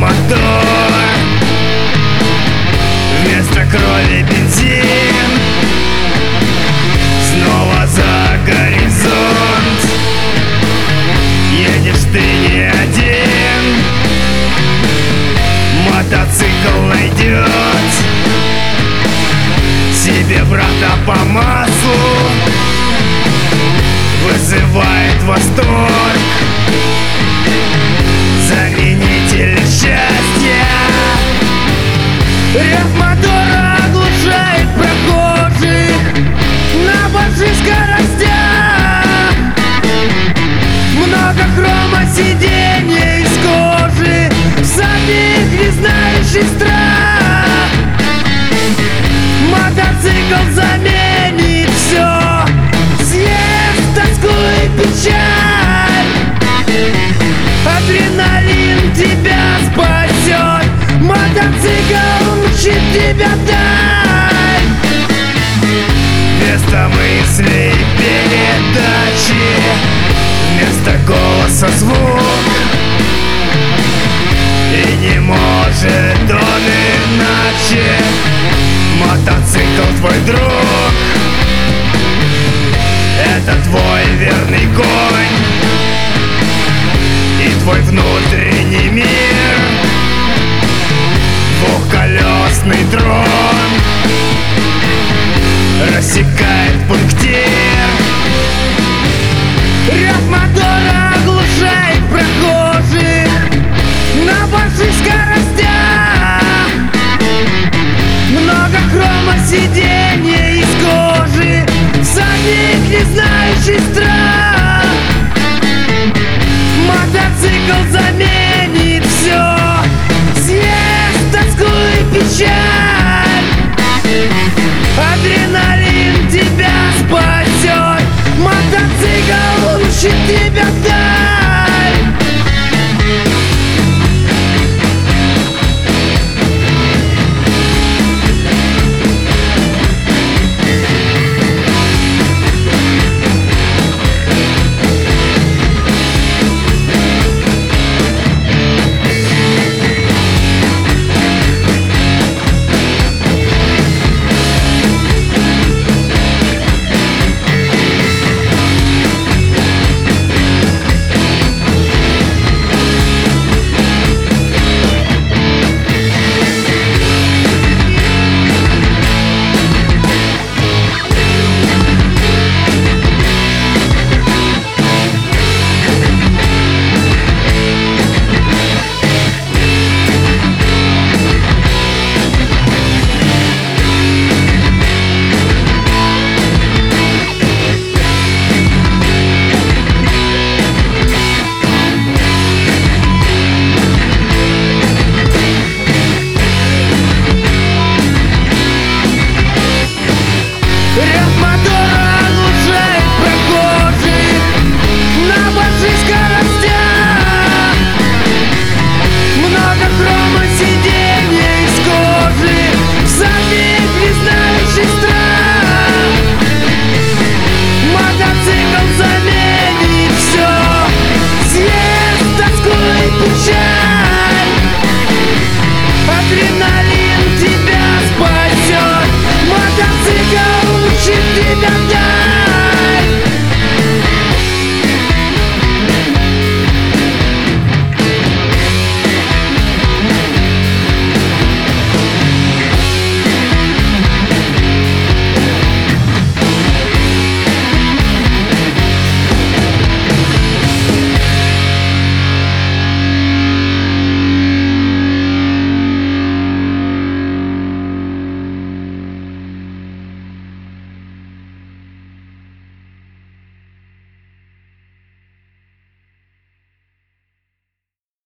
мотор, вместо крови бензин. Снова за горизонт едешь ты не один. Мотоцикл найдет себе брата по маслу, вызывает восторг, заменитель счастья. Рев мотора оглушает прохожих на больших скоростях. Много хрома, сиденья из кожи, всадник, не знающий страх. Мотоцикл заменит все, съест тоску и печаль. Адреналин тебя спасет, мотоцикл мчит тебя вдаль. Вместо мыслей передачи, вместо голоса звук, и не может он иначе. Мотоцикл твой друг, это твой верный конь и твой внутренний